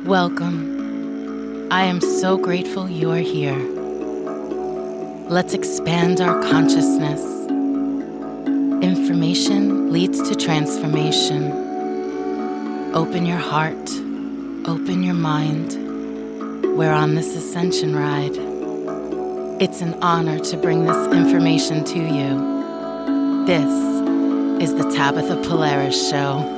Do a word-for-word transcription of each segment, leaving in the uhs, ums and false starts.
Welcome. I am so grateful you are here. Let's expand our consciousness. Information leads to transformation. Open your heart. Open your mind. We're on this ascension ride. It's an honor to bring this information to you. This is the Tabitha Polaris Show.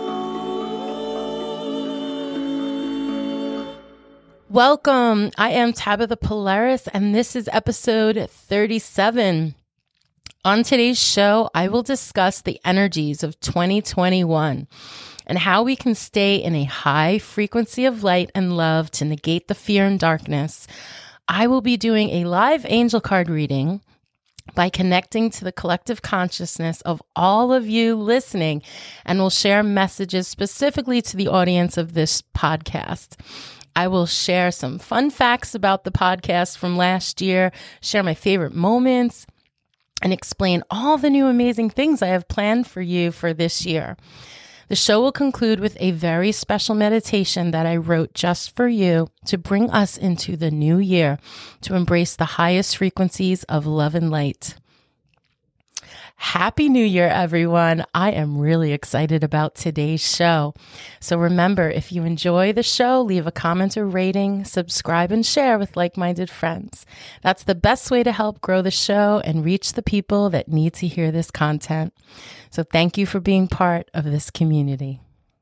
Welcome. I am Tabitha Polaris, and this is episode thirty-seven. On today's show, I will discuss the energies of twenty twenty-one and how we can stay in a high frequency of light and love to negate the fear and darkness. I will be doing a live angel card reading by connecting to the collective consciousness of all of you listening, and will share messages specifically to the audience of this podcast. I will share some fun facts about the podcast from last year, share my favorite moments, and explain all the new amazing things I have planned for you for this year. The show will conclude with a very special meditation that I wrote just for you to bring us into the new year, to embrace the highest frequencies of love and light. Happy New Year, everyone. I am really excited about today's show. So remember, if you enjoy the show, leave a comment or rating, subscribe, and share with like-minded friends. That's the best way to help grow the show and reach the people that need to hear this content. So thank you for being part of this community.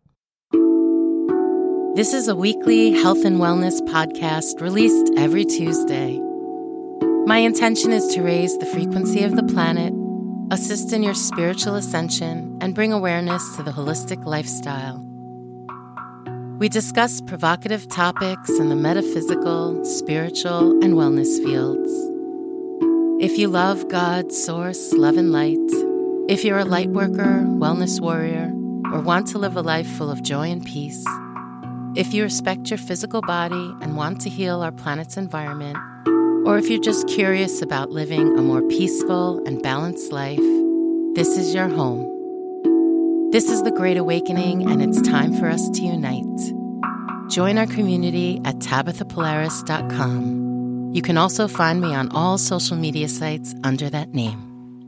This is a weekly health and wellness podcast released every Tuesday. My intention is to raise the frequency of the planet, assist in your spiritual ascension, and bring awareness to the holistic lifestyle. We discuss provocative topics in the metaphysical, spiritual, and wellness fields. If you love God, Source, love, and light, if you're a light worker, wellness warrior, or want to live a life full of joy and peace, if you respect your physical body and want to heal our planet's environment, or if you're just curious about living a more peaceful and balanced life, this is your home. This is the Great Awakening, and it's time for us to unite. Join our community at tabitha polaris dot com. You can also find me on all social media sites under that name.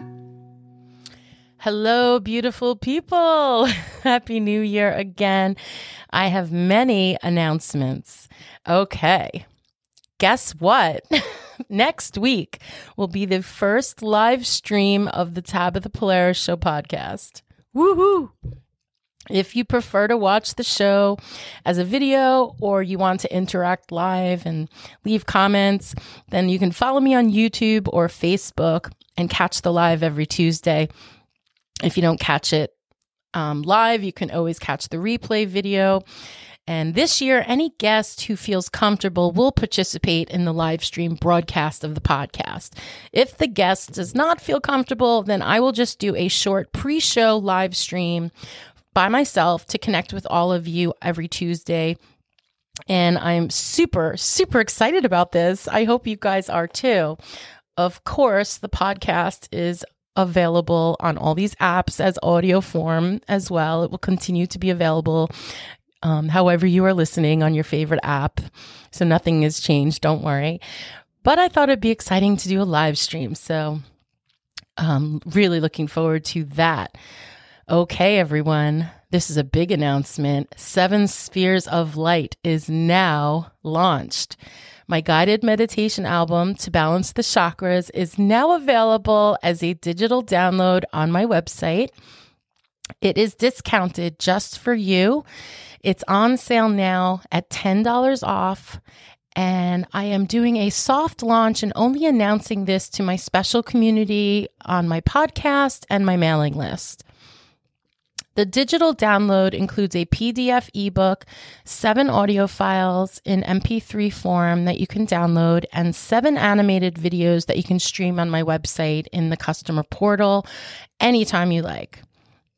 Hello, beautiful people. Happy New Year again. I have many announcements. Okay. Guess what? Next week will be the first live stream of the Tabitha Polaris Show podcast. Woohoo! If you prefer to watch the show as a video, or you want to interact live and leave comments, then you can follow me on YouTube or Facebook and catch the live every Tuesday. If you don't catch it um, live, you can always catch the replay video. And this year, any guest who feels comfortable will participate in the live stream broadcast of the podcast. If the guest does not feel comfortable, then I will just do a short pre-show live stream by myself to connect with all of you every Tuesday. And I'm super, super excited about this. I hope you guys are too. Of course, the podcast is available on all these apps as audio form as well. It will continue to be available Um, however you are listening on your favorite app. So nothing has changed, don't worry. But I thought it'd be exciting to do a live stream. So um, really looking forward to that. Okay, everyone, this is a big announcement. Seven Spheres of Light is now launched. My guided meditation album, To Balance the Chakras, is now available as a digital download on my website. It is discounted just for you. It's on sale now at ten dollars off, and I am doing a soft launch and only announcing this to my special community on my podcast and my mailing list. The digital download includes a P D F ebook, seven audio files in M P three form that you can download, and seven animated videos that you can stream on my website in the customer portal anytime you like.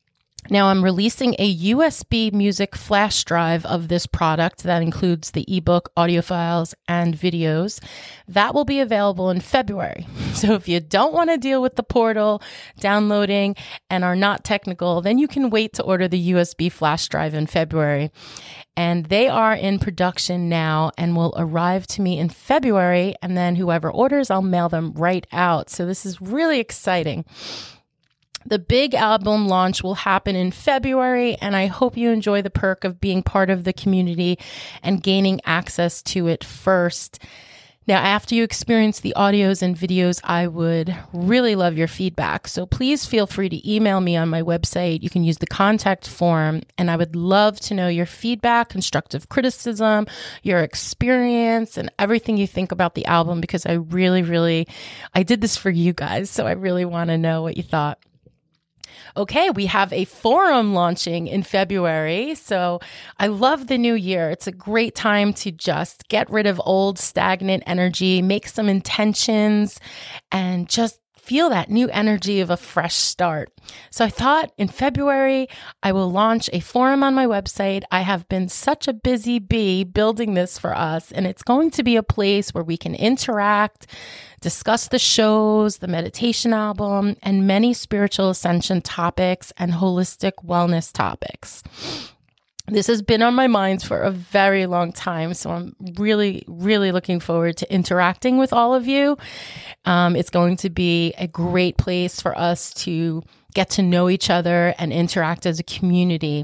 Now, I'm releasing a U S B music flash drive of this product that includes the ebook, audio files, and videos. That will be available in February. So if you don't want to deal with the portal, downloading, and are not technical, then you can wait to order the U S B flash drive in February. And they are in production now and will arrive to me in February. And then whoever orders, I'll mail them right out. So this is really exciting. The big album launch will happen in February, and I hope you enjoy the perk of being part of the community and gaining access to it first. Now, after you experience the audios and videos, I would really love your feedback. So please feel free to email me on my website. You can use the contact form, and I would love to know your feedback, constructive criticism, your experience, and everything you think about the album, because I really, really, I did this for you guys, so I really want to know what you thought. Okay, we have a forum launching in February. So I love the new year. It's a great time to just get rid of old stagnant energy, make some intentions, and just feel that new energy of a fresh start. So I thought in February, I will launch a forum on my website. I have been such a busy bee building this for us, and it's going to be a place where we can interact, discuss the shows, the meditation album, and many spiritual ascension topics and holistic wellness topics. This has been on my mind for a very long time, so I'm really, really looking forward to interacting with all of you. Um, it's going to be a great place for us to get to know each other and interact as a community.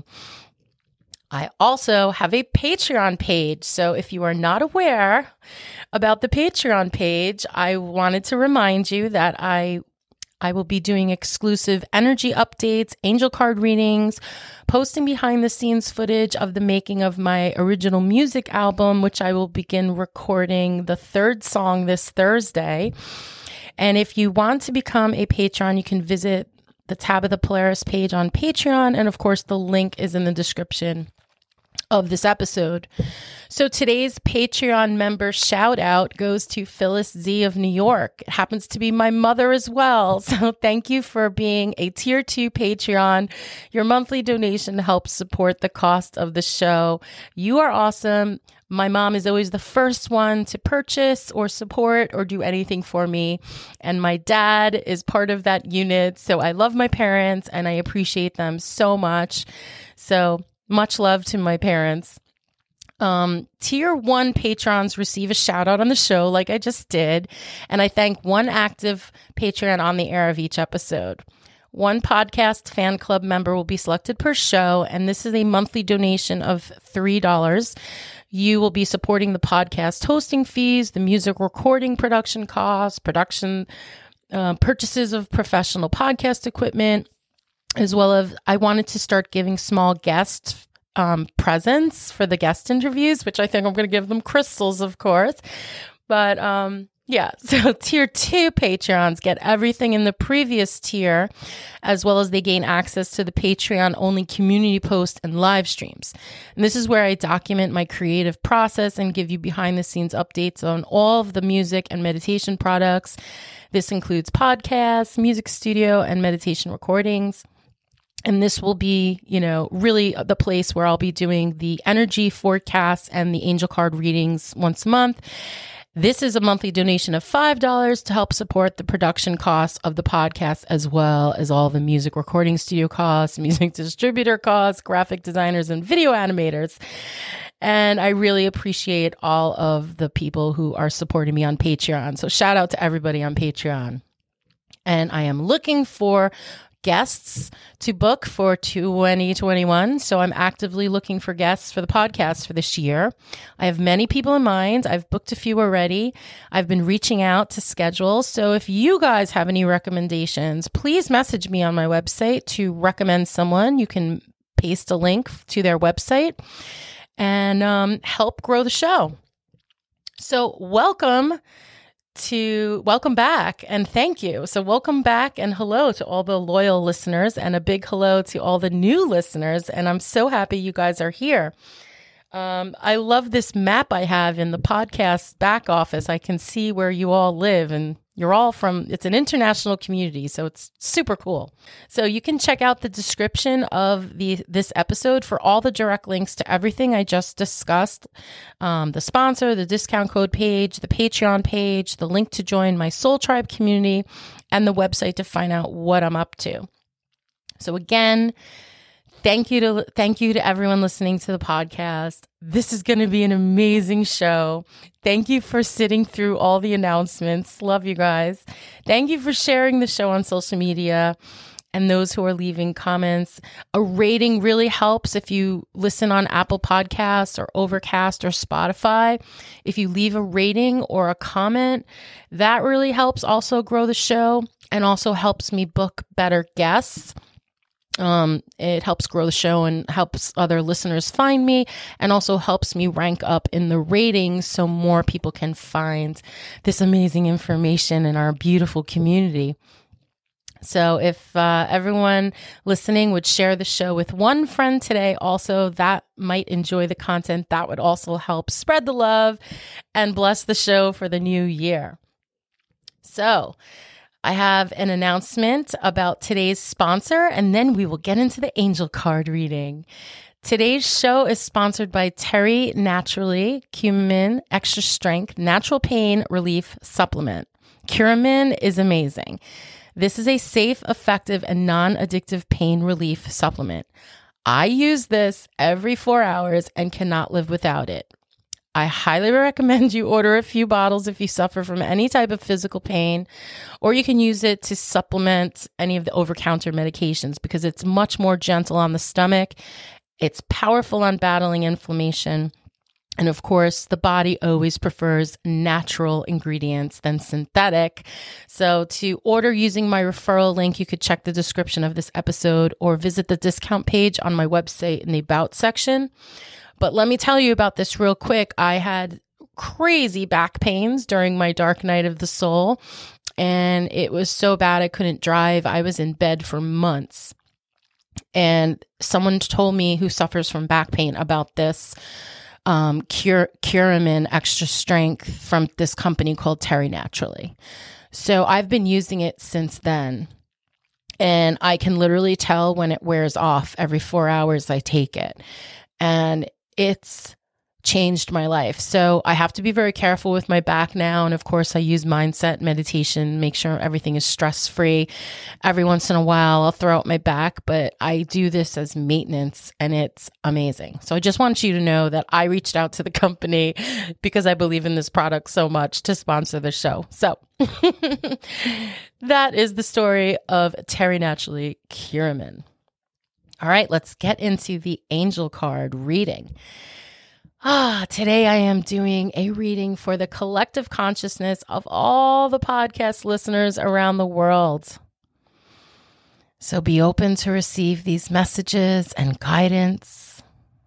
I also have a Patreon page, so if you are not aware about the Patreon page, I wanted to remind you that I I will be doing exclusive energy updates, angel card readings, posting behind the scenes footage of the making of my original music album, which I will begin recording the third song this Thursday. And if you want to become a patron, you can visit the Tabitha Polaris page on Patreon. And of course, the link is in the description of this episode. So today's Patreon member shout out goes to Phyllis Z of New York. It happens to be my mother as well. So thank you for being a tier two Patreon. Your monthly donation helps support the cost of the show. You are awesome. My mom is always the first one to purchase or support or do anything for me. And my dad is part of that unit. So I love my parents and I appreciate them so much. So much love to my parents. Um, tier one patrons receive a shout out on the show like I just did. And I thank one active Patreon on the air of each episode. One podcast fan club member will be selected per show. And this is a monthly donation of three dollars. You will be supporting the podcast hosting fees, the music recording production costs, production uh, purchases of professional podcast equipment, as well as I wanted to start giving small guest um, presents for the guest interviews, which I think I'm going to give them crystals, of course. But um, yeah, so tier two Patreons get everything in the previous tier, as well as they gain access to the Patreon only community posts and live streams. And this is where I document my creative process and give you behind the scenes updates on all of the music and meditation products. This includes podcasts, music studio, and meditation recordings. And this will be, you know, really the place where I'll be doing the energy forecasts and the angel card readings once a month. This is a monthly donation of five dollars to help support the production costs of the podcast, as well as all the music recording studio costs, music distributor costs, graphic designers, and video animators. And I really appreciate all of the people who are supporting me on Patreon. So shout out to everybody on Patreon. And I am looking for guests to book for twenty twenty-one. So I'm actively looking for guests for the podcast for this year. I have many people in mind. I've booked a few already. I've been reaching out to schedule. So if you guys have any recommendations, please message me on my website to recommend someone. You can paste a link to their website and um, help grow the show. So welcome to welcome back and thank you. So welcome back and hello to all the loyal listeners and a big hello to all the new listeners. And I'm so happy you guys are here. Um, I love this map I have in the podcast back office. I can see where you all live and You're all from, it's an international community, so it's super cool. So you can check out the description of the this episode for all the direct links to everything I just discussed. Um, the sponsor, the discount code page, the Patreon page, the link to join my Soul Tribe community, and the website to find out what I'm up to. So again, Thank you to thank you to everyone listening to the podcast. This is going to be an amazing show. Thank you for sitting through all the announcements. Love you guys. Thank you for sharing the show on social media and those who are leaving comments. A rating really helps if you listen on Apple Podcasts or Overcast or Spotify. If you leave a rating or a comment, that really helps also grow the show and also helps me book better guests. Um, it helps grow the show and helps other listeners find me, and also helps me rank up in the ratings so more people can find this amazing information in our beautiful community. So if uh, everyone listening would share the show with one friend today, also that might enjoy the content, that would also help spread the love and bless the show for the new year. So I have an announcement about today's sponsor, and then we will get into the angel card reading. Today's show is sponsored by Terry Naturally Curcumin Extra Strength Natural Pain Relief Supplement. Curcumin is amazing. This is a safe, effective, and non-addictive pain relief supplement. I use this every four hours and cannot live without it. I highly recommend you order a few bottles if you suffer from any type of physical pain, or you can use it to supplement any of the over-counter medications because it's much more gentle on the stomach. It's powerful on battling inflammation. And of course, the body always prefers natural ingredients than synthetic. So to order using my referral link, you could check the description of this episode or visit the discount page on my website in the About section. But let me tell you about this real quick. I had crazy back pains during my dark night of the soul, and it was so bad I couldn't drive. I was in bed for months. And someone told me who suffers from back pain about this um, Cur- Curcumin Extra Strength from this company called Terry Naturally. So I've been using it since then. And I can literally tell when it wears off. Every four hours I take it. And it's changed my life. So I have to be very careful with my back now. And of course, I use mindset meditation, make sure everything is stress-free. Every once in a while, I'll throw out my back, but I do this as maintenance and it's amazing. So I just want you to know that I reached out to the company because I believe in this product so much to sponsor the show. So that is the story of Terry Naturally Curcumin. All right, let's get into the angel card reading. Ah, today I am doing a reading for the collective consciousness of all the podcast listeners around the world. So be open to receive these messages and guidance.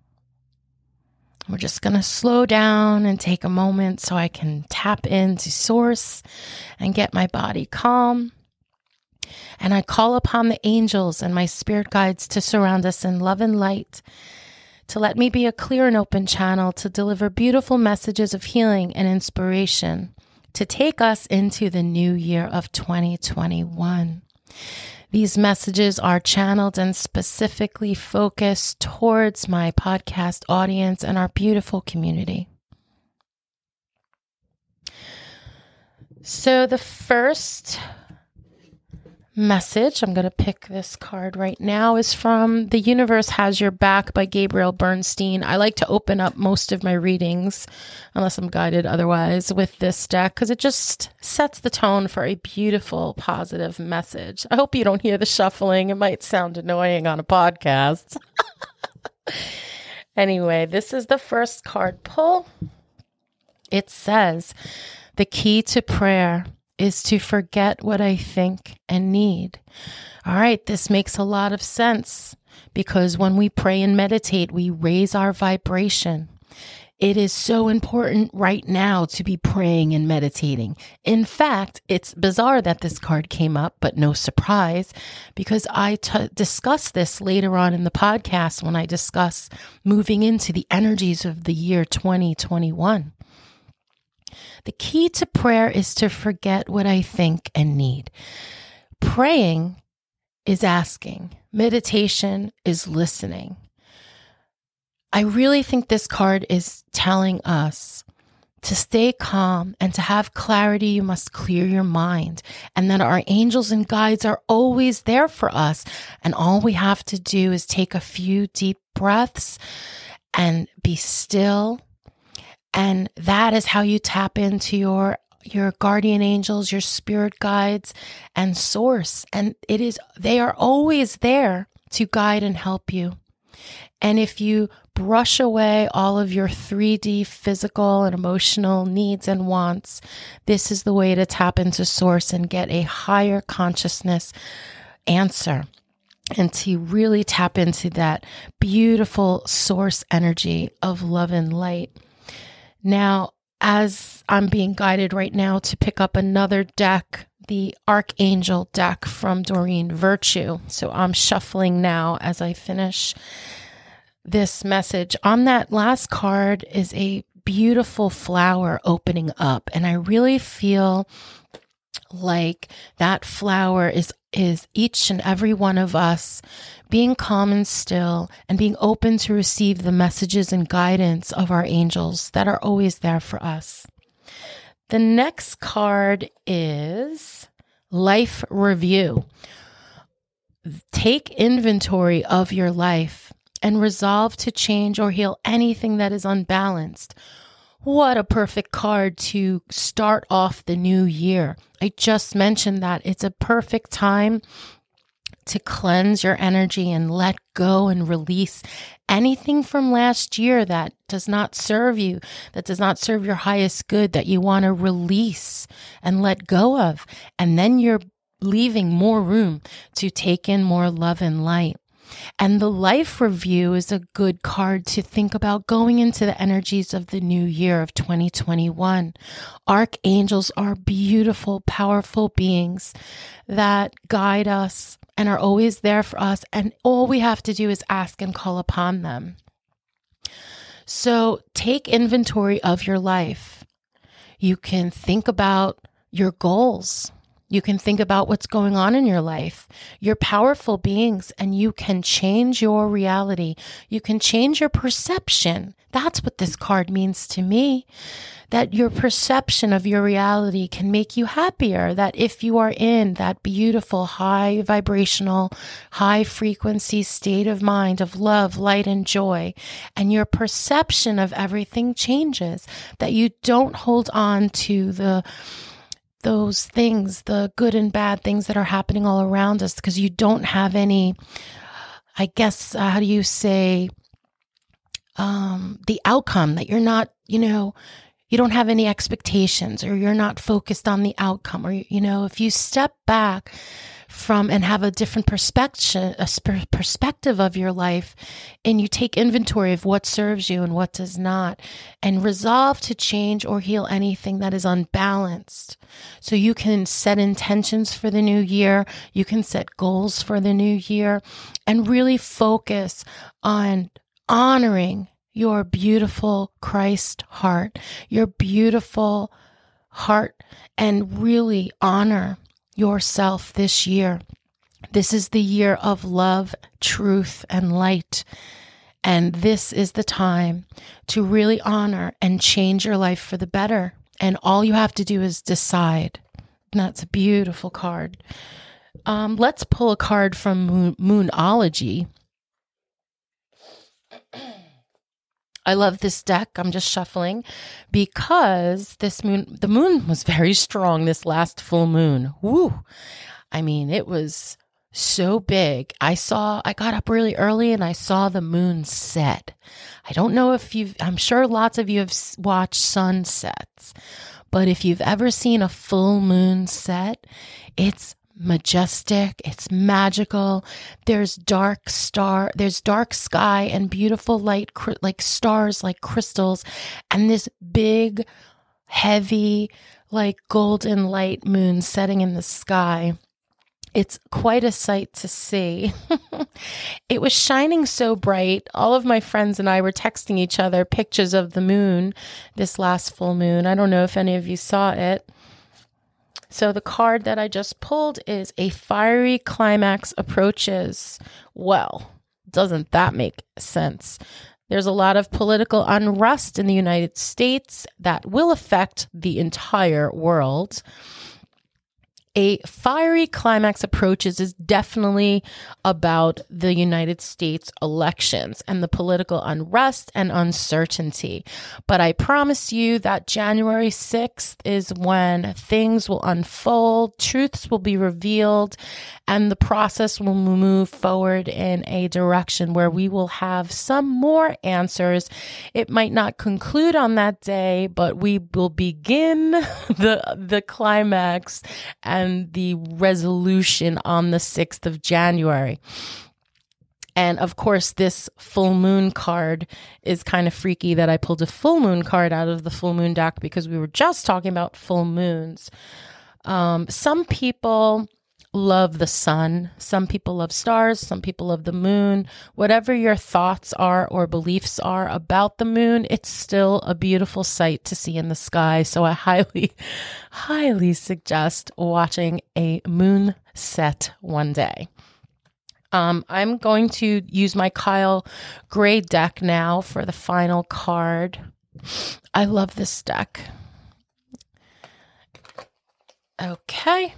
We're just going to slow down and take a moment so I can tap into source and get my body calm. And I call upon the angels and my spirit guides to surround us in love and light, to let me be a clear and open channel to deliver beautiful messages of healing and inspiration, to take us into the new year of twenty twenty-one. These messages are channeled and specifically focused towards my podcast audience and our beautiful community. So the first message, I'm going to pick this card right now, is from The Universe Has Your Back by Gabrielle Bernstein. I like to open up most of my readings, unless I'm guided otherwise, with this deck because it just sets the tone for a beautiful, positive message. I hope you don't hear the shuffling. It might sound annoying on a podcast. Anyway, this is the first card pull. It says, "The key to prayer is to forget what I think and need." All right, this makes a lot of sense because when we pray and meditate, we raise our vibration. It is so important right now to be praying and meditating. In fact, it's bizarre that this card came up, but no surprise, because I t- discuss this later on in the podcast when I discuss moving into the energies of the year twenty twenty-one. The key to prayer is to forget what I think and need. Praying is asking. Meditation is listening. I really think this card is telling us to stay calm and to have clarity. You must clear your mind, and that our angels and guides are always there for us. And all we have to do is take a few deep breaths and be still. And that is how you tap into your your guardian angels, your spirit guides, and source. And it is, they are always there to guide and help you. And if you brush away all of your three D physical and emotional needs and wants, this is the way to tap into source and get a higher consciousness answer, and to really tap into that beautiful source energy of love and light. Now, as I'm being guided right now to pick up another deck, the Archangel deck from Doreen Virtue. So I'm shuffling now as I finish this message. On that last card is a beautiful flower opening up, and I really feel like that flower is is each and every one of us being calm and still and being open to receive the messages and guidance of our angels that are always there for us. The next card is Life Review. Take inventory of your life and resolve to change or heal anything that is unbalanced. What a perfect card to start off the new year. I just mentioned that it's a perfect time to cleanse your energy and let go and release anything from last year that does not serve you, that does not serve your highest good, that you want to release and let go of. And then you're leaving more room to take in more love and light. And the Life Review is a good card to think about going into the energies of the new year of twenty twenty-one. Archangels are beautiful, powerful beings that guide us and are always there for us. And all we have to do is ask and call upon them. So take inventory of your life. You can think about your goals. You can think about what's going on in your life. You're powerful beings, and you can change your reality. You can change your perception. That's what this card means to me. That your perception of your reality can make you happier. That if you are in that beautiful, high vibrational, high frequency state of mind of love, light, and joy, and your perception of everything changes, that you don't hold on to the those things, the good and bad things that are happening all around us, because you don't have any, I guess, uh, how do you say, um, the outcome, that you're not, you know, you don't have any expectations, or you're not focused on the outcome, or, you know, if you step back from and have a different perspective, a sp- perspective of your life, and you take inventory of what serves you and what does not, and resolve to change or heal anything that is unbalanced. So you can set intentions for the new year, you can set goals for the new year, and really focus on honoring your beautiful Christ heart, your beautiful heart, and really honor yourself this year. This is the year of love, truth, and light. And this is the time to really honor and change your life for the better. And all you have to do is decide. And that's a beautiful card. Um, let's pull a card from Moon- Moonology. I love this deck. I'm just shuffling because this moon, the moon was very strong this last full moon. Woo. I mean, it was so big. I saw, I got up really early and I saw the moon set. I don't know if you've, I'm sure lots of you have watched sunsets, but if you've ever seen a full moon set, it's majestic, it's magical. There's dark star, there's dark sky and beautiful light, cr- like stars, like crystals, and this big, heavy, like golden light moon setting in the sky. It's quite a sight to see. It was shining so bright. All of my friends and I were texting each other pictures of the moon this last full moon. I don't know if any of you saw it. So the card that I just pulled is A Fiery Climax Approaches. Well, doesn't that make sense? There's a lot of political unrest in the United States that will affect the entire world. A Fiery Climax Approaches is definitely about the United States elections and the political unrest and uncertainty. But I promise you that January sixth is when things will unfold, truths will be revealed, and the process will move forward in a direction where we will have some more answers. It might not conclude on that day, but we will begin the, the climax and And the resolution on the sixth of January. And of course, this full moon card is kind of freaky that I pulled a full moon card out of the full moon deck because we were just talking about full moons. Um, some people love the sun. Some people love stars. Some people love the moon. Whatever your thoughts are or beliefs are about the moon, it's still a beautiful sight to see in the sky. So I highly, highly suggest watching a moon set one day. Um, I'm going to use my Kyle Gray deck now for the final card. I love this deck. Okay.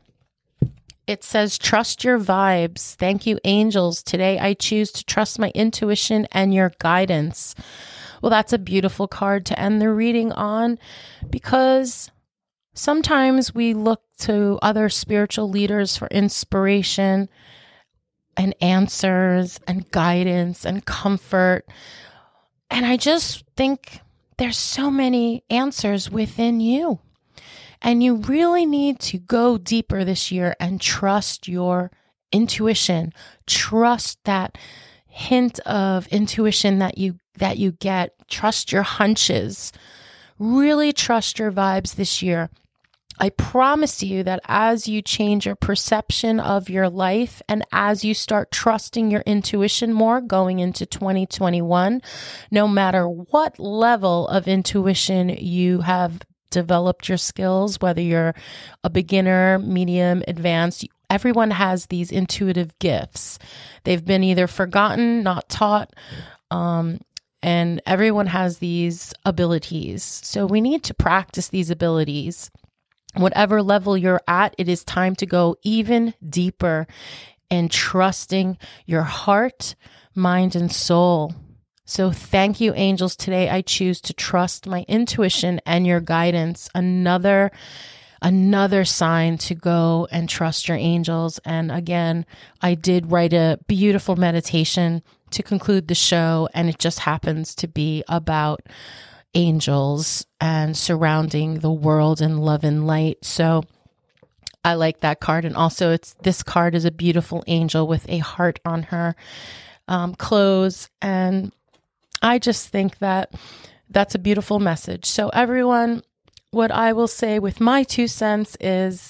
It says, trust your vibes. Thank you, angels. Today, I choose to trust my intuition and your guidance. Well, that's a beautiful card to end the reading on, because sometimes we look to other spiritual leaders for inspiration and answers and guidance and comfort. And I just think there's so many answers within you. And you really need to go deeper this year and trust your intuition. Trust that hint of intuition that you that you get. Trust your hunches. Really trust your vibes this year. I promise you that as you change your perception of your life and as you start trusting your intuition more going into twenty twenty-one, no matter what level of intuition you have developed your skills, whether you're a beginner, medium, advanced, everyone has these intuitive gifts. They've been either forgotten, not taught, um, and everyone has these abilities. So we need to practice these abilities. Whatever level you're at, it is time to go even deeper in trusting your heart, mind, and soul. So thank you, angels. Today, I choose to trust my intuition and your guidance. Another, another sign to go and trust your angels. And again, I did write a beautiful meditation to conclude the show, and it just happens to be about angels and surrounding the world in love and light. So I like that card. And also, it's this card is a beautiful angel with a heart on her um, clothes, and I just think that that's a beautiful message. So everyone, what I will say with my two cents is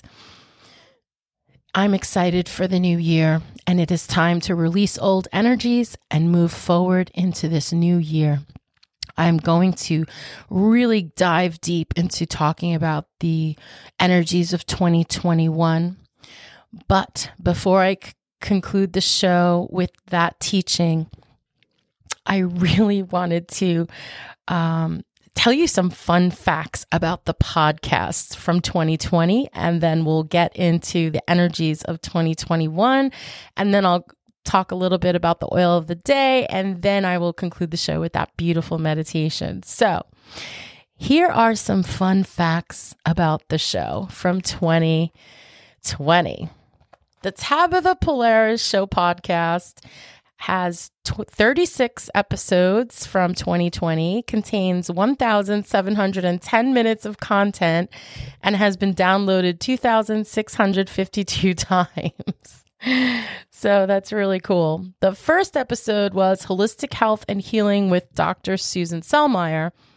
I'm excited for the new year, and it is time to release old energies and move forward into this new year. I'm going to really dive deep into talking about the energies of twenty twenty-one. But before I c- conclude the show with that teaching, I really wanted to um, tell you some fun facts about the podcasts from twenty twenty, and then we'll get into the energies of twenty twenty-one, and then I'll talk a little bit about the oil of the day, and then I will conclude the show with that beautiful meditation. So here are some fun facts about the show from twenty twenty. The Tabitha Polaris Show podcast has thirty-six episodes from twenty twenty, contains one thousand seven hundred ten minutes of content, and has been downloaded two thousand six hundred fifty-two times. So that's really cool. The first episode was Holistic Health and Healing with Doctor Susan Selmeyer.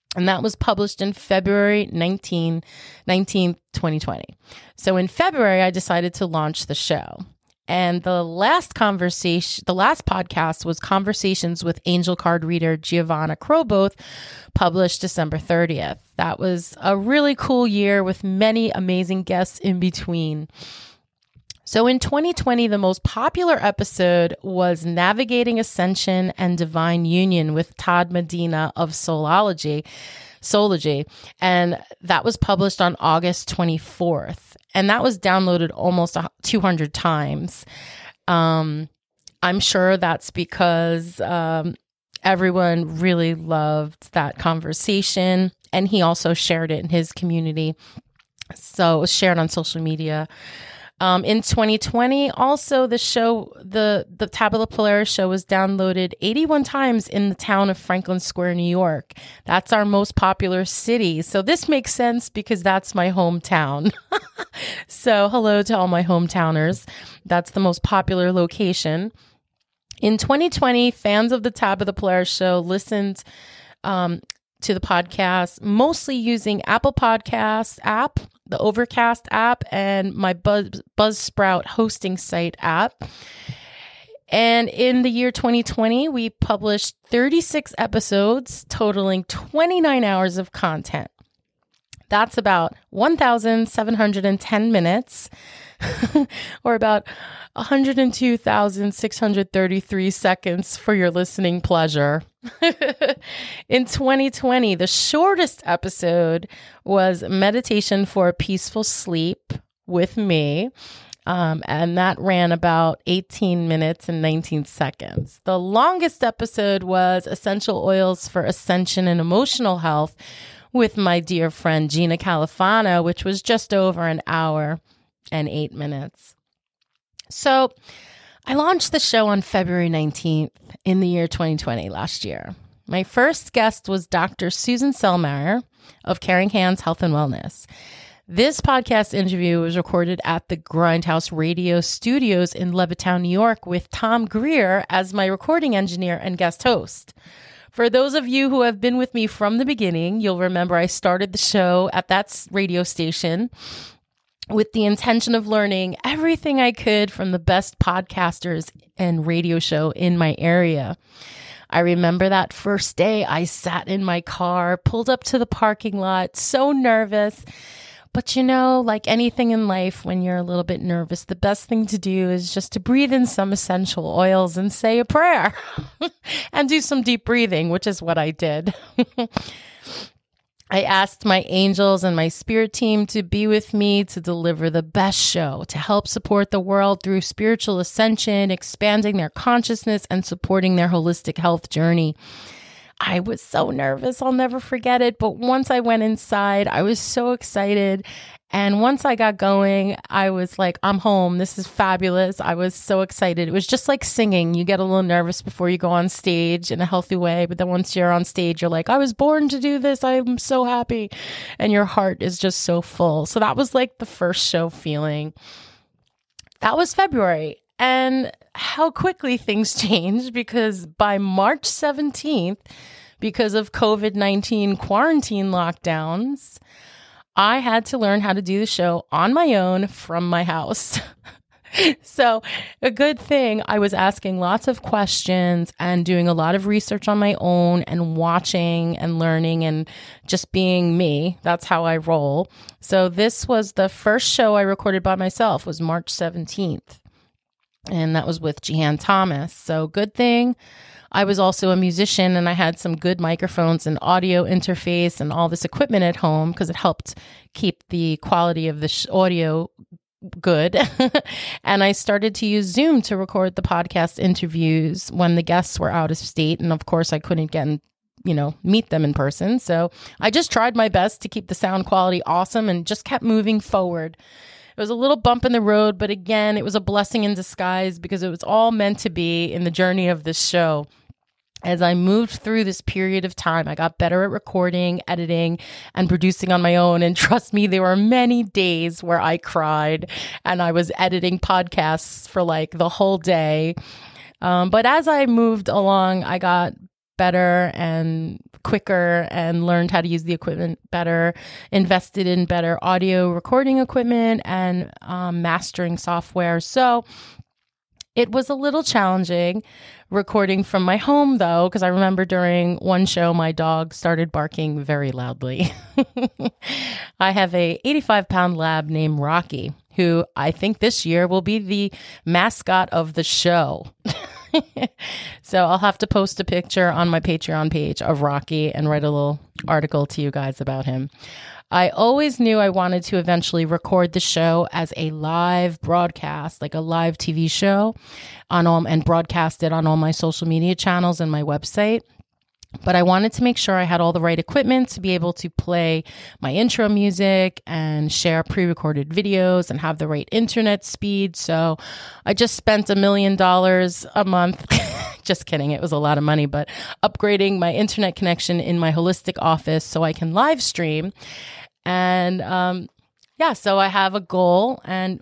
And that was published in February nineteenth, twenty twenty. So in February, I decided to launch the show. And the last conversation, the last podcast was Conversations with Angel Card Reader Giovanna Crowboth, published December thirtieth. That was a really cool year with many amazing guests in between. So in twenty twenty, the most popular episode was Navigating Ascension and Divine Union with Todd Medina of Soulology, Soulology, and that was published on August twenty-fourth. And that was downloaded almost two hundred times. Um, I'm sure that's because um, everyone really loved that conversation. And he also shared it in his community. So it was shared on social media. Um, in twenty twenty, also the show, the, the Tabula Polaris show was downloaded eighty-one times in the town of Franklin Square, New York. That's our most popular city. So this makes sense because that's my hometown. So hello to all my hometowners. That's the most popular location. In twenty twenty, fans of the Tabula Polaris show listened um, to the podcast, mostly using Apple Podcasts app, the Overcast app, and my Buzz, Buzzsprout hosting site app. And in the year twenty twenty, we published thirty-six episodes, totaling twenty-nine hours of content. That's about one thousand seven hundred ten minutes, or about one hundred two thousand six hundred thirty-three seconds for your listening pleasure. In twenty twenty, the shortest episode was Meditation for a Peaceful Sleep with me, um, and that ran about eighteen minutes and nineteen seconds. The longest episode was Essential Oils for Ascension and Emotional Health with my dear friend Gina Califano, which was just over an hour and eight minutes. So I launched the show on February nineteenth in the year twenty twenty, last year. My first guest was Doctor Susan Selmayr of Caring Hands Health and Wellness. This podcast interview was recorded at the Grindhouse Radio Studios in Levittown, New York, with Tom Greer as my recording engineer and guest host. For those of you who have been with me from the beginning, you'll remember I started the show at that radio station with the intention of learning everything I could from the best podcasters and radio show in my area. I remember that first day I sat in my car, pulled up to the parking lot, so nervous. But you know, like anything in life, when you're a little bit nervous, the best thing to do is just to breathe in some essential oils and say a prayer and do some deep breathing, which is what I did. I asked my angels and my spirit team to be with me to deliver the best show, to help support the world through spiritual ascension, expanding their consciousness, and supporting their holistic health journey. I was so nervous. I'll never forget it. But once I went inside, I was so excited. And once I got going, I was like, I'm home. This is fabulous. I was so excited. It was just like singing. You get a little nervous before you go on stage in a healthy way. But then once you're on stage, you're like, I was born to do this. I'm so happy. And your heart is just so full. So that was like the first show feeling. That was February. And how quickly things changed, because by March seventeenth, because of covid nineteen quarantine lockdowns, I had to learn how to do the show on my own from my house. So a good thing, I was asking lots of questions and doing a lot of research on my own and watching and learning and just being me. That's how I roll. So this was the first show I recorded by myself, was March seventeenth. And that was with Jehan Thomas. So good thing I was also a musician and I had some good microphones and audio interface and all this equipment at home, because it helped keep the quality of the sh- audio good. And I started to use Zoom to record the podcast interviews when the guests were out of state. And of course, I couldn't get in, you know, meet them in person. So I just tried my best to keep the sound quality awesome and just kept moving forward. It was a little bump in the road, but again, it was a blessing in disguise, because it was all meant to be in the journey of this show. As I moved through this period of time, I got better at recording, editing, and producing on my own. And trust me, there were many days where I cried and I was editing podcasts for like the whole day. Um, but as I moved along, I got better and quicker and learned how to use the equipment better, invested in better audio recording equipment and um, mastering software. So it was a little challenging recording from my home, though, because I remember during one show, my dog started barking very loudly. I have a eighty-five pound lab named Rocky, who I think this year will be the mascot of the show. So I'll have to post a picture on my Patreon page of Rocky and write a little article to you guys about him. I always knew I wanted to eventually record the show as a live broadcast, like a live T V show, on all, and broadcast it on all my social media channels and my website. But I wanted to make sure I had all the right equipment to be able to play my intro music and share pre-recorded videos and have the right internet speed. So I just spent a million dollars a month. Just kidding. It was a lot of money, but upgrading my internet connection in my holistic office so I can live stream. And um, yeah, so I have a goal and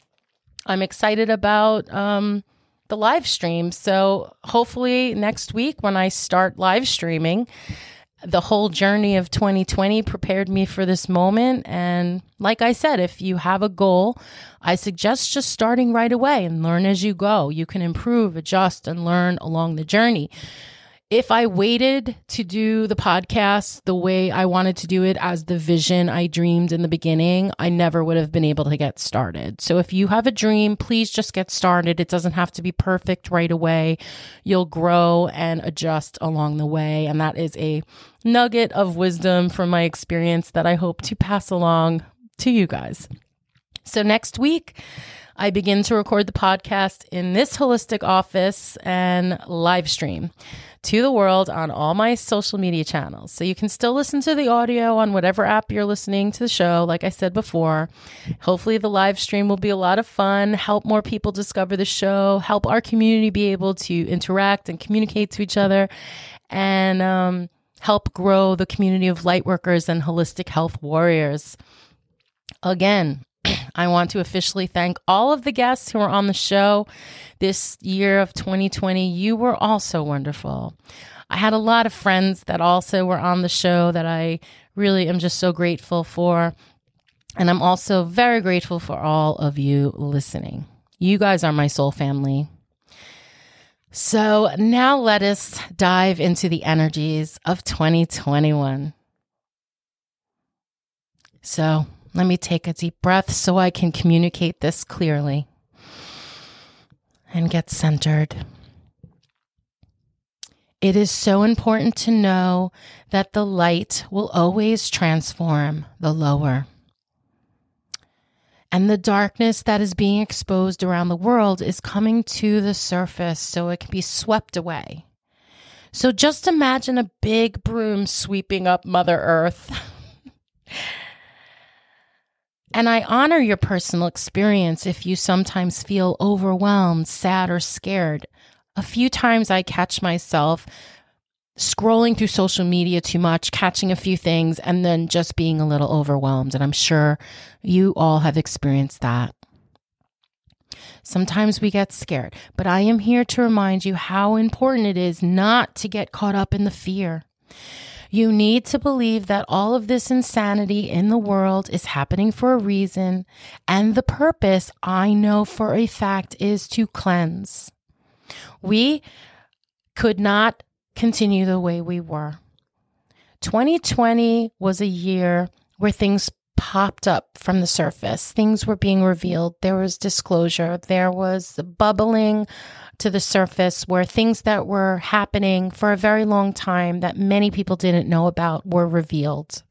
I'm excited about um, the live stream. So hopefully next week when I start live streaming, the whole journey of twenty twenty prepared me for this moment. And like I said, if you have a goal, I suggest just starting right away and learn as you go. You can improve, adjust, and learn along the journey. If I waited to do the podcast the way I wanted to do it as the vision I dreamed in the beginning, I never would have been able to get started. So if you have a dream, please just get started. It doesn't have to be perfect right away. You'll grow and adjust along the way. And that is a nugget of wisdom from my experience that I hope to pass along to you guys. So next week, I begin to record the podcast in this holistic office and live stream to the world on all my social media channels. So you can still listen to the audio on whatever app you're listening to the show, like I said before. Hopefully the live stream will be a lot of fun, help more people discover the show, help our community be able to interact and communicate to each other, and um, help grow the community of lightworkers and holistic health warriors. Again, I want to officially thank all of the guests who are on the show this year of twenty twenty. You were all so wonderful. I had a lot of friends that also were on the show that I really am just so grateful for. And I'm also very grateful for all of you listening. You guys are my soul family. So now let us dive into the energies of twenty twenty-one. So let me take a deep breath so I can communicate this clearly and get centered. It is so important to know that the light will always transform the lower. And the darkness that is being exposed around the world is coming to the surface so it can be swept away. So just imagine a big broom sweeping up Mother Earth. And I honor your personal experience if you sometimes feel overwhelmed, sad, or scared. A few times I catch myself scrolling through social media too much, catching a few things, and then just being a little overwhelmed. And I'm sure you all have experienced that. Sometimes we get scared, but I am here to remind you how important it is not to get caught up in the fear. You need to believe that all of this insanity in the world is happening for a reason, and the purpose, I know for a fact, is to cleanse. We could not continue the way we were. twenty twenty was a year where things popped up from the surface. Things were being revealed. There was disclosure. There was bubbling to the surface where things that were happening for a very long time that many people didn't know about were revealed.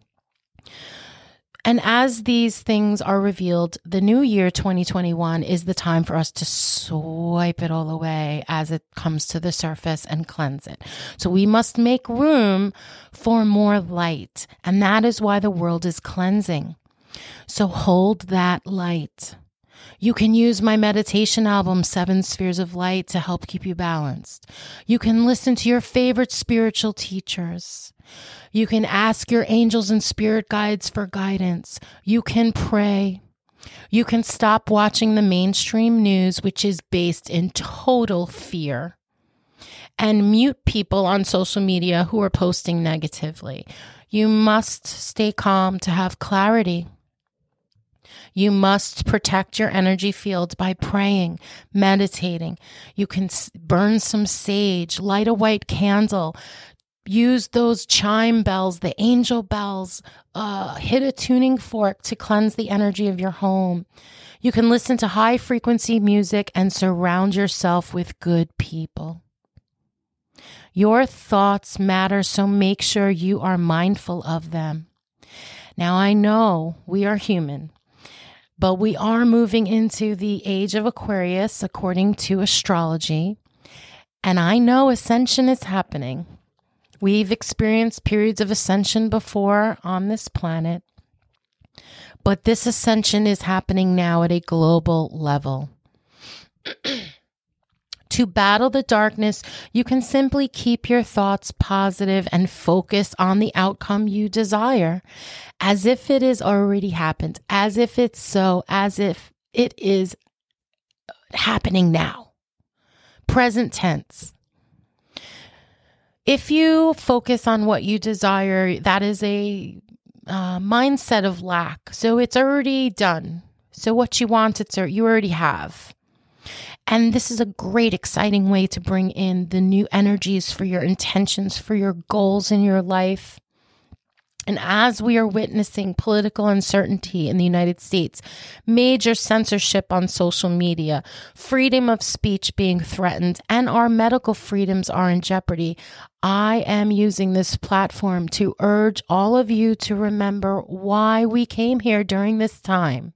And as these things are revealed, the new year twenty twenty-one is the time for us to swipe it all away as it comes to the surface and cleanse it. So we must make room for more light. And that is why the world is cleansing. So hold that light. You can use my meditation album, Seven Spheres of Light, to help keep you balanced. You can listen to your favorite spiritual teachers. You can ask your angels and spirit guides for guidance. You can pray. You can stop watching the mainstream news, which is based in total fear. and mute people on social media who are posting negatively. You must stay calm to have clarity. You must protect your energy field by praying, meditating. You can burn some sage, light a white candle, use those chime bells, the angel bells, uh, hit a tuning fork to cleanse the energy of your home. You can listen to high frequency music and surround yourself with good people. Your thoughts matter, so make sure you are mindful of them. Now, I know we are human, but we are moving into the age of Aquarius according to astrology. And I know ascension is happening. We've experienced periods of ascension before on this planet, but this ascension is happening now at a global level. To battle the darkness, you can simply keep your thoughts positive and focus on the outcome you desire, as if it has already happened, as if it's so, as if it is happening now. Present tense. If you focus on what you desire, that is a uh, mindset of lack. So it's already done. So what you want, it's you already have. And this is a great, exciting way to bring in the new energies for your intentions, for your goals in your life. And as we are witnessing political uncertainty in the United States, major censorship on social media, freedom of speech being threatened, and our medical freedoms are in jeopardy, I am using this platform to urge all of you to remember why we came here during this time.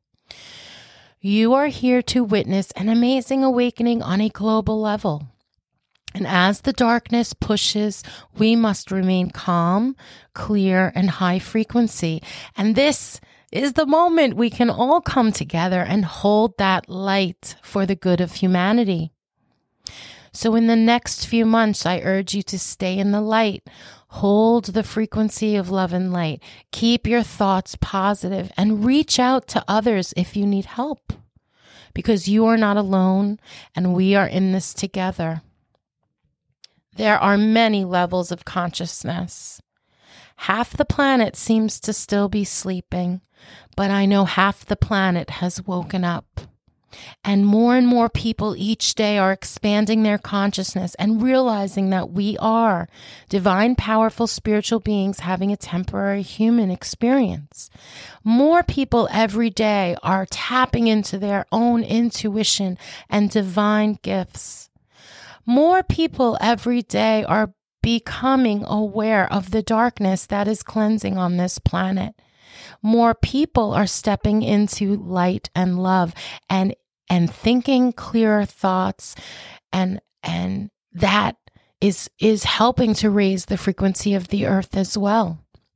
You are here to witness an amazing awakening on a global level. And as the darkness pushes, we must remain calm, clear, and high frequency. And this is the moment we can all come together and hold that light for the good of humanity. So in the next few months, I urge you to stay in the light. Hold the frequency of love and light. Keep your thoughts positive and reach out to others if you need help, because you are not alone and we are in this together. There are many levels of consciousness. Half the planet seems to still be sleeping, but I know half the planet has woken up. And more and more people each day are expanding their consciousness and realizing that we are divine, powerful spiritual beings having a temporary human experience. More people every day are tapping into their own intuition and divine gifts. More people every day are becoming aware of the darkness that is cleansing on this planet. More people are stepping into light and love and and thinking clearer thoughts, and and that is is helping to raise the frequency of the earth as well.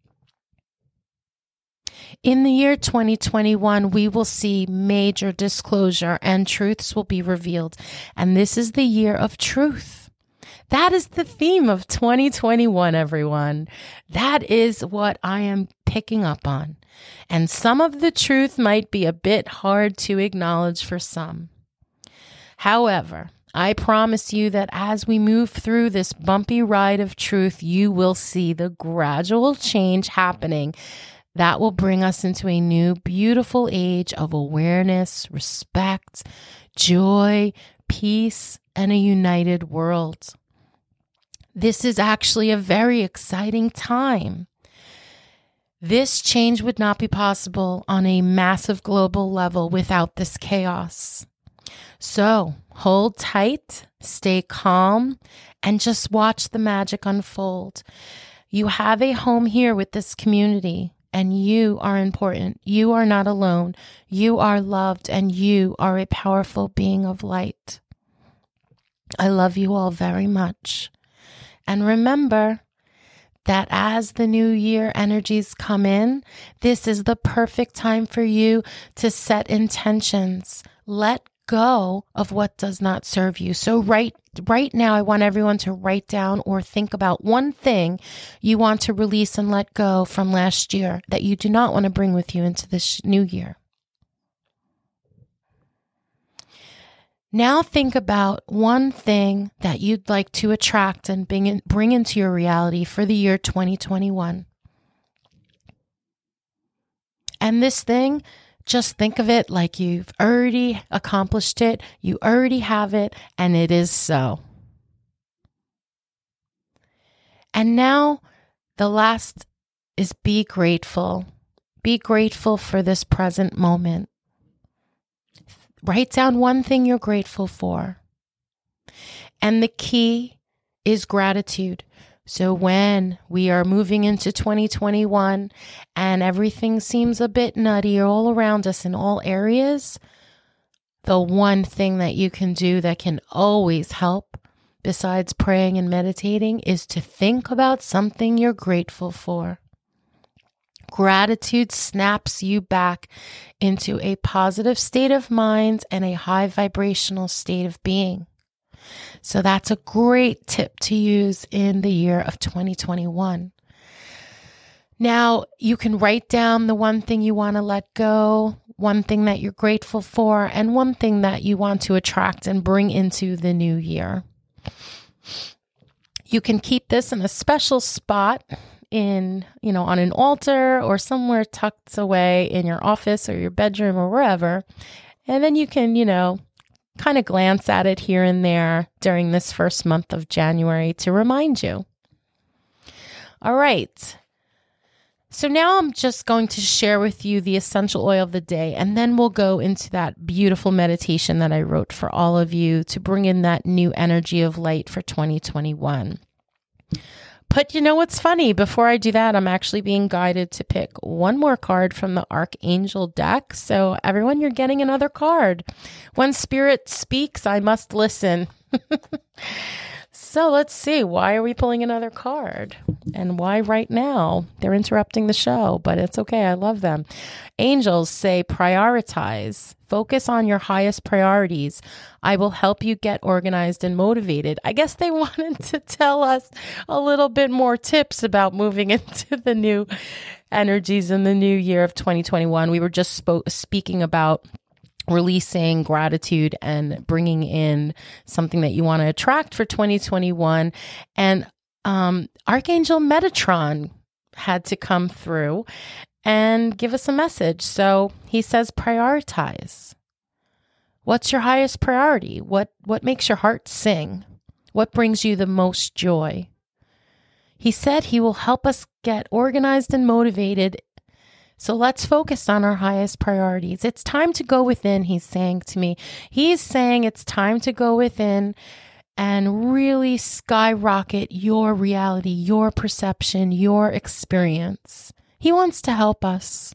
In the year twenty twenty-one, we will see major disclosure and truths will be revealed. And this is the year of truth. That is the theme of twenty twenty-one, everyone. That is what I am picking up on. And some of the truth might be a bit hard to acknowledge for some. However, I promise you that as we move through this bumpy ride of truth, you will see the gradual change happening that will bring us into a new, beautiful age of awareness, respect, joy, peace, and a united world. This is actually a very exciting time. This change would not be possible on a massive global level without this chaos. So hold tight, stay calm, and just watch the magic unfold. You have a home here with this community, and you are important. You are not alone. You are loved, and you are a powerful being of light. I love you all very much. And remember that as the new year energies come in, this is the perfect time for you to set intentions. Let go of what does not serve you. So right, right now, I want everyone to write down or think about one thing you want to release and let go from last year that you do not want to bring with you into this new year. Now think about one thing that you'd like to attract and bring, in, bring into your reality for the year twenty twenty-one. And this thing, just think of it like you've already accomplished it, you already have it, and it is so. And now the last is be grateful. Be grateful for this present moment. Write down one thing you're grateful for. And the key is gratitude. So when we are moving into twenty twenty-one and everything seems a bit nutty all around us in all areas, the one thing that you can do that can always help, besides praying and meditating, is to think about something you're grateful for. Gratitude snaps you back into a positive state of mind and a high vibrational state of being. So that's a great tip to use in the year of twenty twenty-one. Now, you can write down the one thing you want to let go, one thing that you're grateful for, and one thing that you want to attract and bring into the new year. You can keep this in a special spot in, you know, on an altar or somewhere tucked away in your office or your bedroom or wherever. And then you can, you know, kind of glance at it here and there during this first month of January to remind you. All right. So now I'm just going to share with you the essential oil of the day, and then we'll go into that beautiful meditation that I wrote for all of you to bring in that new energy of light for twenty twenty-one. But you know what's funny? Before I do that, I'm actually being guided to pick one more card from the Archangel deck. So everyone, you're getting another card. When Spirit speaks, I must listen. So let's see. Why are we pulling another card? And why right now? They're interrupting the show, but it's okay. I love them. Angels say prioritize. Focus on your highest priorities. I will help you get organized and motivated. I guess they wanted to tell us a little bit more tips about moving into the new energies in the new year of twenty twenty-one. We were just spoke, speaking about releasing gratitude and bringing in something that you want to attract for twenty twenty-one. And um, Archangel Metatron had to come through and give us a message. So he says, prioritize. What's your highest priority? What, what makes your heart sing? What brings you the most joy? He said he will help us get organized and motivated. So let's focus on our highest priorities. It's time to go within, he's saying to me. He's saying it's time to go within and really skyrocket your reality, your perception, your experience. He wants to help us.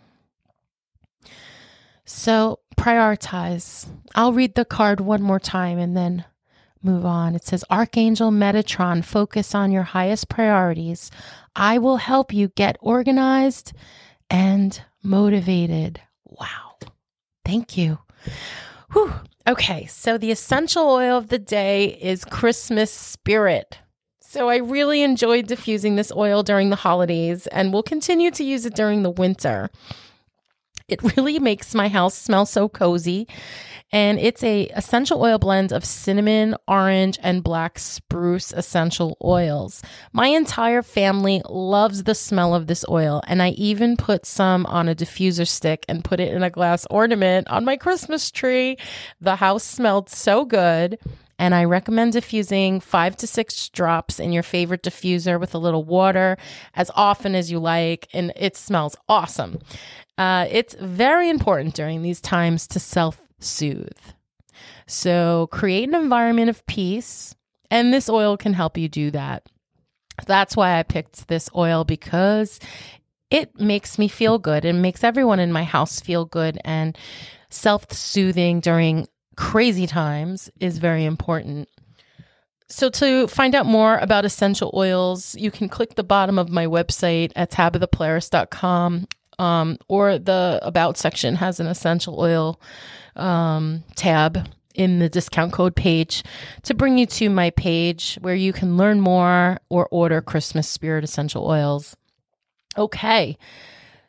So prioritize. I'll read the card one more time and then move on. It says, Archangel Metatron, focus on your highest priorities. I will help you get organized and motivated. Wow. Thank you. Whew. Okay, so the essential oil of the day is Christmas Spirit. So I really enjoyed diffusing this oil during the holidays and will continue to use it during the winter. It really makes my house smell so cozy. And it's a essential oil blend of cinnamon, orange, and black spruce essential oils. My entire family loves the smell of this oil, and I even put some on a diffuser stick and put it in a glass ornament on my Christmas tree. The house smelled so good, and I recommend diffusing five to six drops in your favorite diffuser with a little water as often as you like, and it smells awesome. Uh, it's very important during these times to self soothe. So create an environment of peace, and this oil can help you do that. That's why I picked this oil, because it makes me feel good and makes everyone in my house feel good, and self-soothing during crazy times is very important. So to find out more about essential oils, you can click the bottom of my website at tabitha polaris dot com. Um, or the About section has an essential oil um, tab in the discount code page to bring you to my page where you can learn more or order Christmas Spirit essential oils. Okay,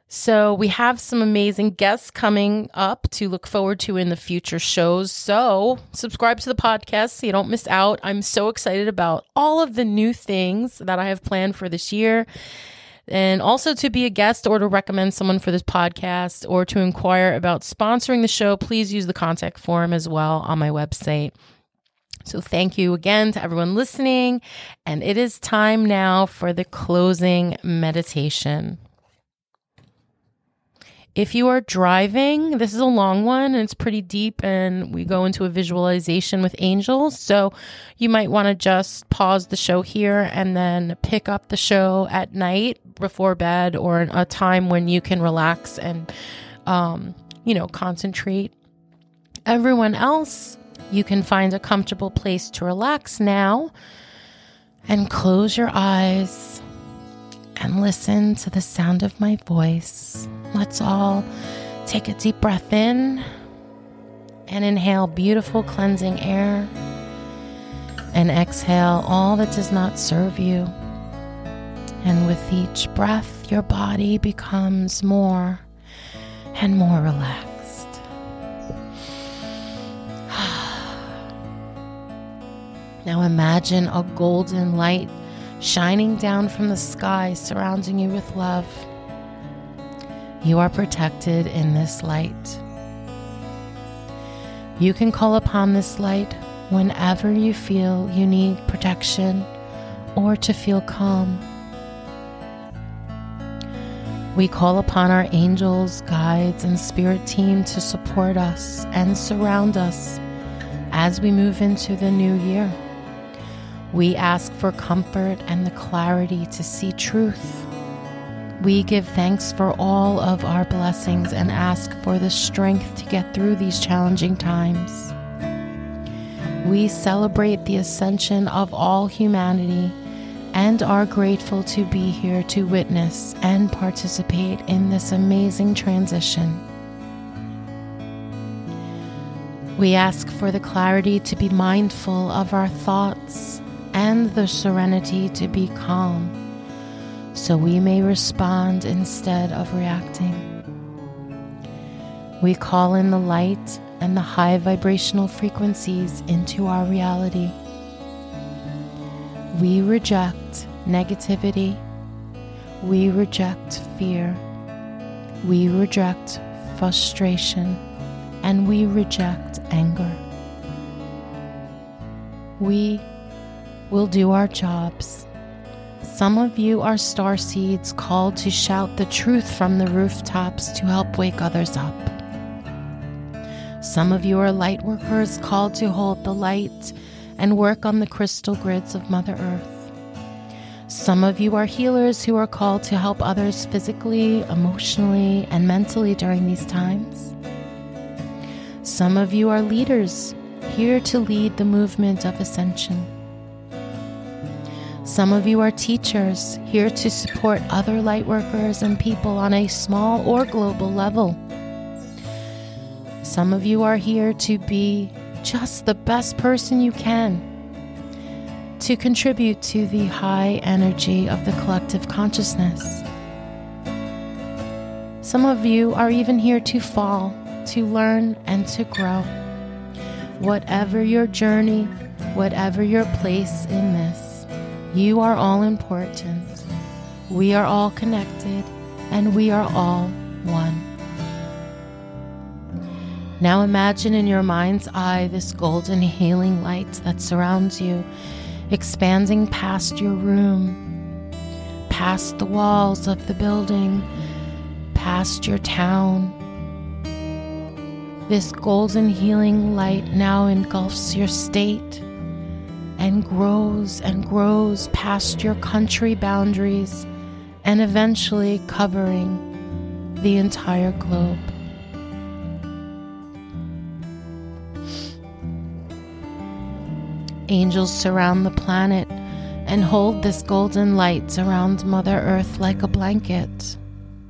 So we have some amazing guests coming up to look forward to in the future shows. So subscribe to the podcast so you don't miss out. I'm so excited about all of the new things that I have planned for this year. And also to be a guest or to recommend someone for this podcast or to inquire about sponsoring the show, please use the contact form as well on my website. So thank you again to everyone listening. And it is time now for the closing meditation. If you are driving, this is a long one and it's pretty deep and we go into a visualization with angels. So you might want to just pause the show here and then pick up the show at night before bed or a time when you can relax and, um, you know, concentrate. Everyone else, you can find a comfortable place to relax now and close your eyes and listen to the sound of my voice. Let's all take a deep breath in and inhale beautiful cleansing air and exhale all that does not serve you. And with each breath, your body becomes more and more relaxed. Now imagine a golden light shining down from the sky, surrounding you with love. You are protected in this light. You can call upon this light whenever you feel you need protection or to feel calm. We call upon our angels, guides, and spirit team to support us and surround us as we move into the new year. We ask for comfort and the clarity to see truth. We give thanks for all of our blessings and ask for the strength to get through these challenging times. We celebrate the ascension of all humanity and are grateful to be here to witness and participate in this amazing transition. We ask for the clarity to be mindful of our thoughts and the serenity to be calm, so we may respond instead of reacting. We call in the light and the high vibrational frequencies into our reality. We reject negativity. We reject fear. We reject frustration. And we reject anger. We will do our jobs. Some of you are star seeds called to shout the truth from the rooftops to help wake others up. Some of you are light workers called to hold the light and work on the crystal grids of Mother Earth. Some of you are healers who are called to help others physically, emotionally, and mentally during these times. Some of you are leaders here to lead the movement of ascension. Some of you are teachers here to support other light workers and people on a small or global level. Some of you are here to be just the best person you can, to contribute to the high energy of the collective consciousness. Some of you are even here to fall, to learn, and to grow. Whatever your journey, whatever your place in this, you are all important. We are all connected, and we are all one. Now imagine in your mind's eye this golden healing light that surrounds you, expanding past your room, past the walls of the building, past your town. This golden healing light now engulfs your state and grows and grows past your country boundaries and eventually covering the entire globe. Angels surround the planet and hold this golden light around Mother Earth like a blanket.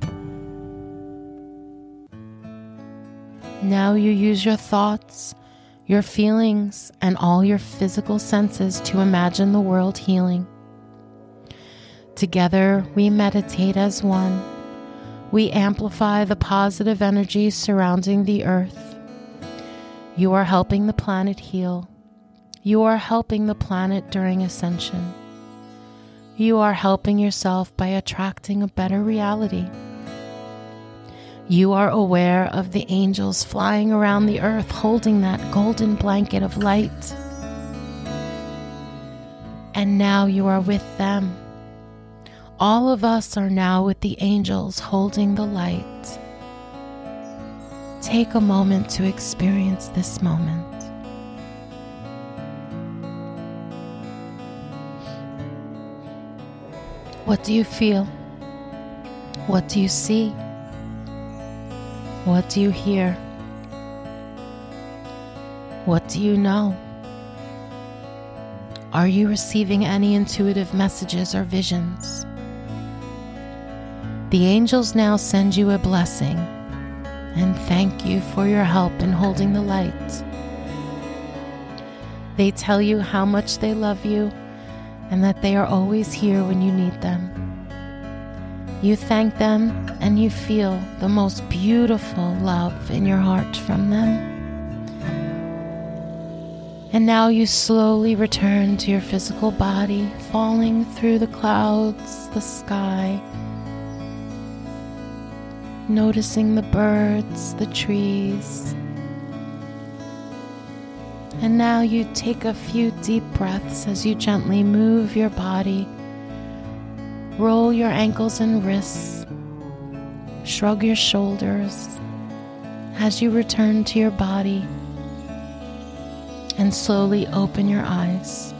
Now you use your thoughts, your feelings, and all your physical senses to imagine the world healing. Together we meditate as one, We amplify the positive energy surrounding the earth. You are helping the planet heal. You are helping the planet during ascension. You are helping yourself by attracting a better reality. You are aware of the angels flying around the earth holding that golden blanket of light. And now you are with them. All of us are now with the angels holding the light. Take a moment to experience this moment. What do you feel? What do you see? What do you hear? What do you know? Are you receiving any intuitive messages or visions? The angels now send you a blessing and thank you for your help in holding the light. They tell you how much they love you and that they are always here when you need them. You thank them and you feel the most beautiful love in your heart from them. And now you slowly return to your physical body, falling through the clouds, the sky, noticing the birds, the trees. And now you take a few deep breaths as you gently move your body, roll your ankles and wrists, shrug your shoulders as you return to your body, and slowly open your eyes.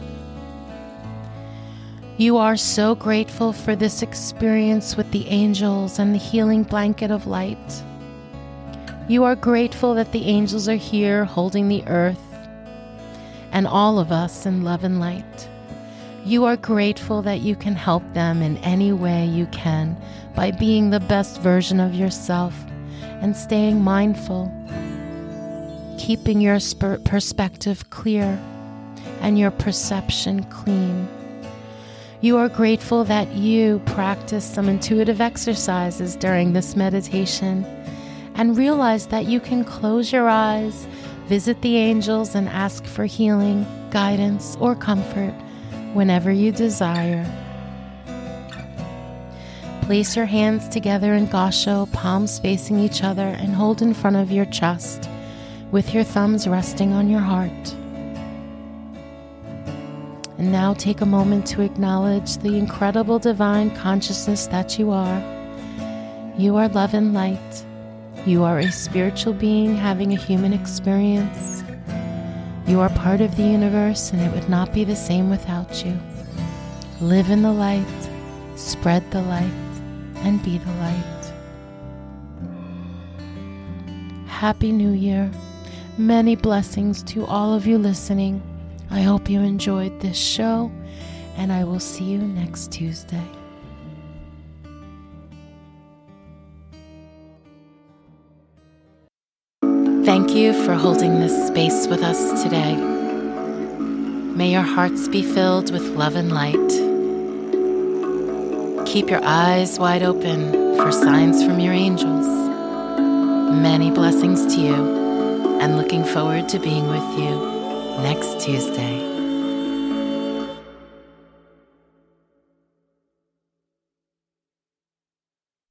You are so grateful for this experience with the angels and the healing blanket of light. You are grateful that the angels are here holding the earth and all of us in love and light. You are grateful that you can help them in any way you can by being the best version of yourself and staying mindful, keeping your sp- perspective clear and your perception clean. You are grateful that you practice some intuitive exercises during this meditation and realize that you can close your eyes, visit the angels, and ask for healing, guidance, or comfort whenever you desire. Place your hands together in Gassho, palms facing each other, and hold in front of your chest with your thumbs resting on your heart. And now take a moment to acknowledge the incredible divine consciousness that you are. You are love and light. You are a spiritual being having a human experience. You are part of the universe, and it would not be the same without you. Live in the light, spread the light, and be the light. Happy New Year. Many blessings to all of you listening. I hope you enjoyed this show, and I will see you next Tuesday. Thank you for holding this space with us today. May your hearts be filled with love and light. Keep your eyes wide open for signs from your angels. Many blessings to you, and looking forward to being with you next Tuesday.